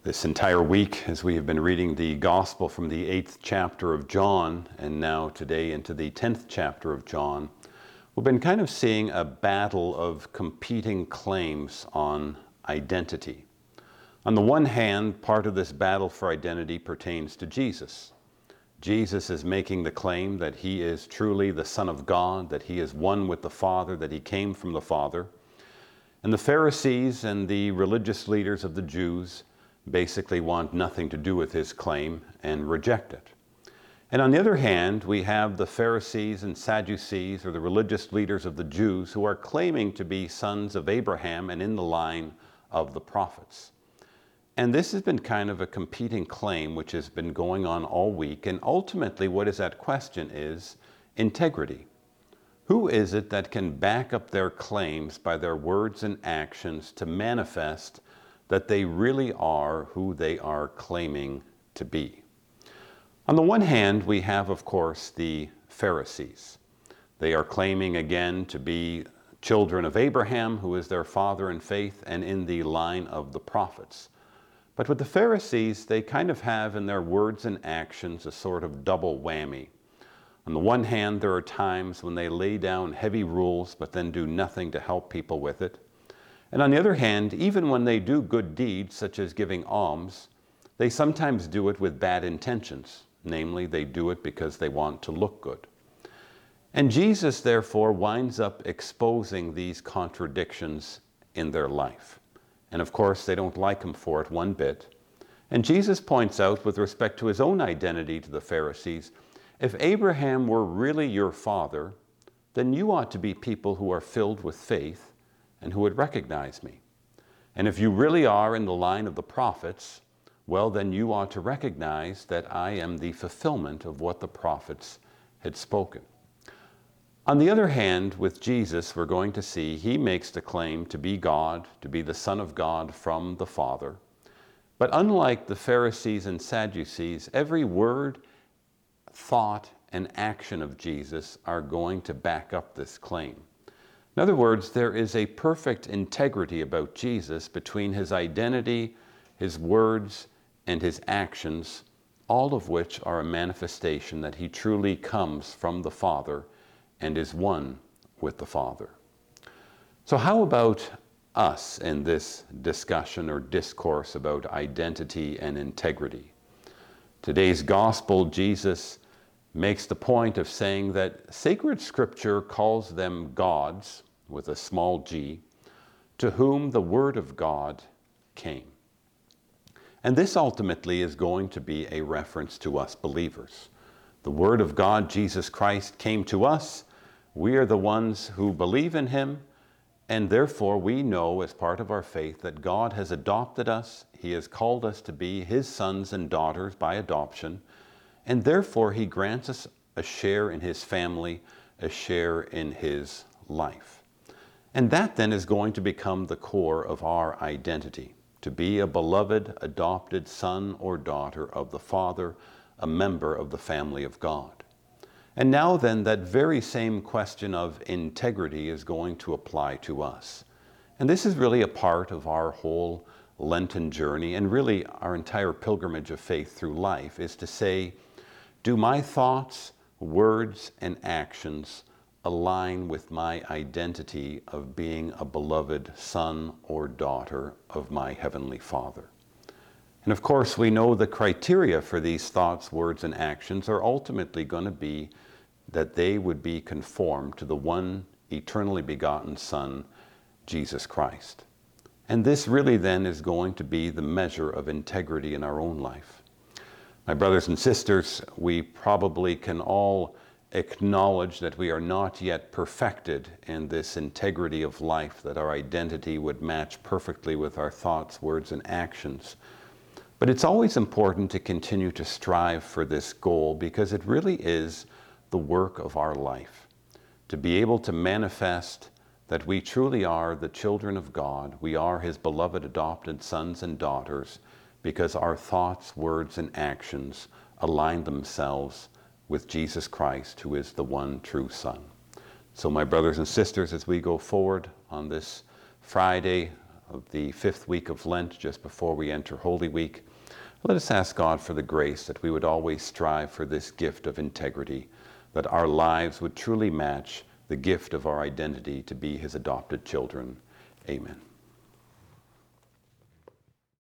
This entire week, as we have been reading the Gospel from the 8th chapter of John, and now today into the 10th chapter of John, we've been kind of seeing a battle of competing claims on identity. On the one hand, part of this battle for identity pertains to Jesus. Jesus is making the claim that he is truly the Son of God, that he is one with the Father, that he came from the Father. And the Pharisees and the religious leaders of the Jews basically want nothing to do with his claim and reject it. And on the other hand, we have the Pharisees and Sadducees, or the religious leaders of the Jews, who are claiming to be sons of Abraham and in the line of the prophets. And this has been kind of a competing claim which has been going on all week, and ultimately what is at question is integrity. Who is it that can back up their claims by their words and actions to manifest that they really are who they are claiming to be? On the one hand, we have, of course, the Pharisees. They are claiming again to be children of Abraham, who is their father in faith, and in the line of the prophets. But with the Pharisees, they kind of have in their words and actions a sort of double whammy. On the one hand, there are times when they lay down heavy rules, but then do nothing to help people with it. And on the other hand, even when they do good deeds, such as giving alms, they sometimes do it with bad intentions. Namely, they do it because they want to look good. And Jesus, therefore, winds up exposing these contradictions in their life. And of course, they don't like him for it one bit. And Jesus points out, with respect to his own identity to the Pharisees, if Abraham were really your father, then you ought to be people who are filled with faith and who would recognize me. And if you really are in the line of the prophets, well, then you ought to recognize that I am the fulfillment of what the prophets had spoken. On the other hand, with Jesus, we're going to see he makes the claim to be God, to be the Son of God from the Father. But unlike the Pharisees and Sadducees, every word, thought, and action of Jesus are going to back up this claim. In other words, there is a perfect integrity about Jesus between his identity, his words, and his actions, all of which are a manifestation that he truly comes from the Father and is one with the Father. So how about us in this discussion or discourse about identity and integrity? Today's gospel, Jesus makes the point of saying that sacred scripture calls them gods, with a small g, to whom the word of God came. And this ultimately is going to be a reference to us believers. The word of God, Jesus Christ, came to us. We are the ones who believe in him, and therefore we know as part of our faith that God has adopted us. He has called us to be his sons and daughters by adoption, and therefore he grants us a share in his family, a share in his life. And that then is going to become the core of our identity, to be a beloved, adopted son or daughter of the Father, a member of the family of God. And now then, that very same question of integrity is going to apply to us. And this is really a part of our whole Lenten journey, and really our entire pilgrimage of faith through life, is to say, do my thoughts, words, and actions align with my identity of being a beloved son or daughter of my Heavenly Father? And of course, we know the criteria for these thoughts, words, and actions are ultimately going to be that they would be conformed to the one eternally begotten Son, Jesus Christ. And this really then is going to be the measure of integrity in our own life. My brothers and sisters, we probably can all acknowledge that we are not yet perfected in this integrity of life, that our identity would match perfectly with our thoughts, words, and actions. But it's always important to continue to strive for this goal, because it really is the work of our life, to be able to manifest that we truly are the children of God. We are his beloved adopted sons and daughters, because our thoughts, words, and actions align themselves with Jesus Christ, who is the one true Son. So my brothers and sisters, as we go forward on this Friday of the 5th week of Lent, just before we enter Holy Week. Let us ask God for the grace that we would always strive for this gift of integrity, that our lives would truly match the gift of our identity to be his adopted children. Amen.